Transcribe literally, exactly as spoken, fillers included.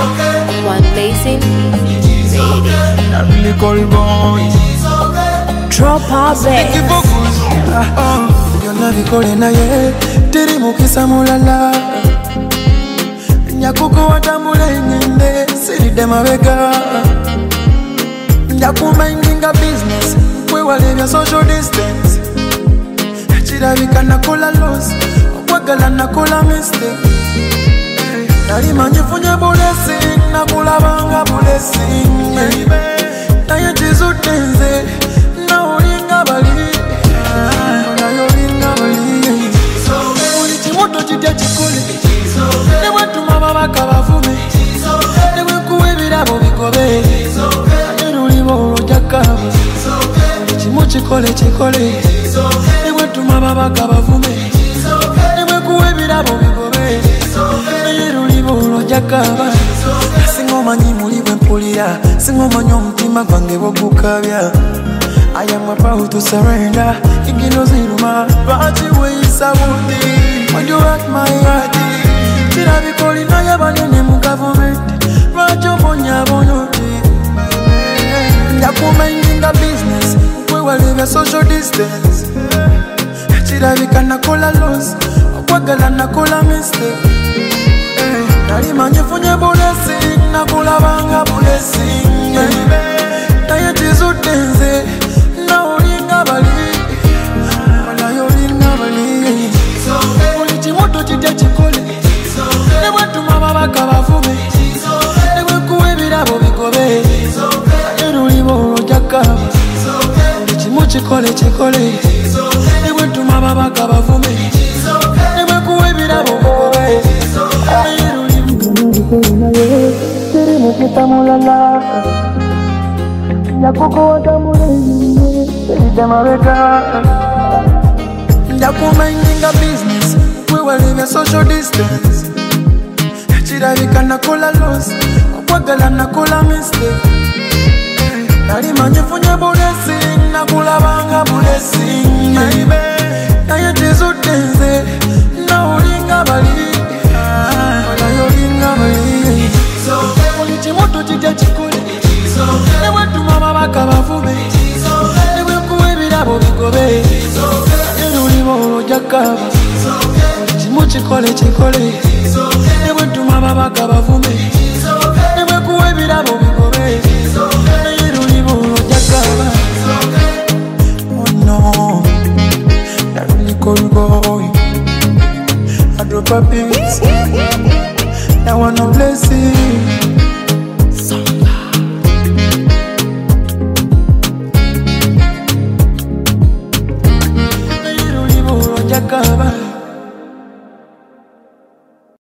One blazing baby. I really call boy. Drop our Thank you for best. good. Oh, you love you calling na ye. Tiri mukisa mulala. Nyakuko watambule ngende. Siri dema vega. Nyakuma indinga business. We wale vya social distance. Chira vika nakola loss. Wagala nakola mistake. Nali manjifunye blessing. Nakula banga blessing. Na ye jizu tenze. Na ulinga bali. Na yolinga bali. Ulichimoto chitia chikole. Newe tumama baka bafume. Newe kuwe birabo bikobe. Newe jakaba. Ulichimo chikole chikole. Newe tumama baka bafume. Newe kuwe birabo bikobe. Newe jakaba. Singoma nyimuliwe mpulira. Singoma nyomutima gwange bogukabya. I am about to surrender. Ingino ziruma, bachi weisa buti. When you rock my heart, tira bikoli na yabanene mu government. Rajo bonya bonoti. Nyakuma indinga business, we wale vya social distance. Tira bika nakola loss, wagala nakola mistake. Nali manjifunye blessing, nakola banga blessing. Na ye jizu tenze. Ulichimoto chitia chikole. Newe tumama baka bafume. Newe kuwe birabo bikobe. Newe ulibo jakaba. Ulichimo chikole chikole. Newe tumama baka bafume. Newe kuwe birabo bikobe. Newe ulibo Tiri mukita mulala. Nyakoko watambule. Tiri dema veka. Nyakuma indinga business. We wale vya social distance. Chira vika nakola loss. Wagala nakola mistake. Nali manjifunye blessing. Nakula banga blessing. Na ye jizu tenze. Na ulinga bali. Na yolinga bali. Ulichimoto chitia chikole. Newe tumama baka bafume. Newe kuwe birabo bikobe. Newe ulibo jakaba. Ulichimo chikole chikole. Newe tumama baka bafume. Newe kuwe birabo bikobe. Newe ulibo jakaba. Oh no, that really cool boy. I drop a beat. That one no blessing.